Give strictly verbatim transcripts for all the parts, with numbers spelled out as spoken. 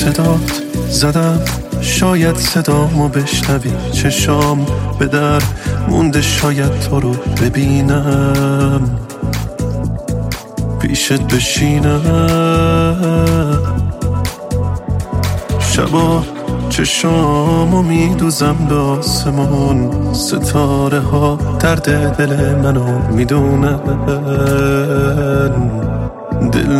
صدات زدم شاید صدامو بشنوی، چشام به در مونده شاید تو رو ببینم، پیشت بشینم. شبا چشامو میدوزم به آسمون، ستاره ها درد دل منو میدونن، دل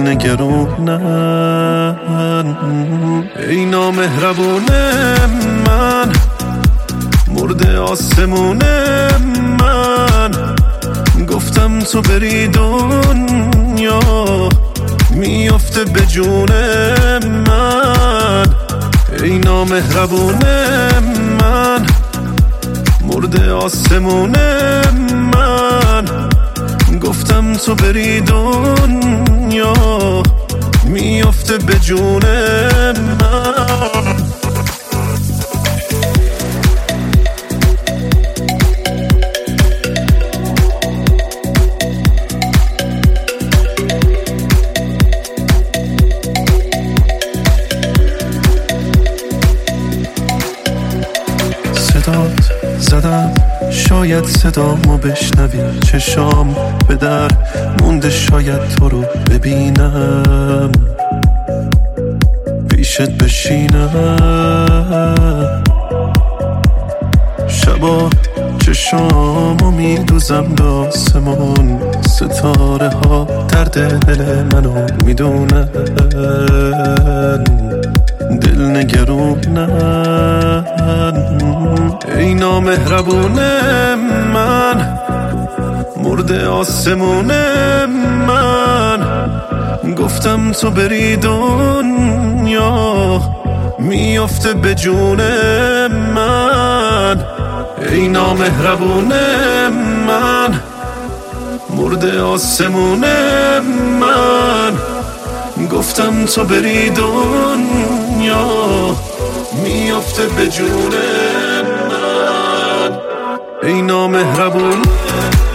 نگرونن. ای نامهربونه من، مرده آسمونه من، گفتم تو بری دنیا میافته به جون من. ای نامهربونه من، مرده آسمونه من، گفتم تو بری دنیا میافته به جون من. صدات زدم شاید صدامو بشنوی، چشام به در مونده شاید تو رو ببینم، پیشت بشینم. شبا چشامو میدوزم به آسمون، ستاره ها درد دل منو میدونن، دل نگرونن. ای نامهربونه من، مرده آسمونه من، گفتم تو بری دنیا میافته به جون من. ای نامهربونه من، مرده آسمونه من، گفتم تو بری دنیا میافته به جون من. ای نامهربون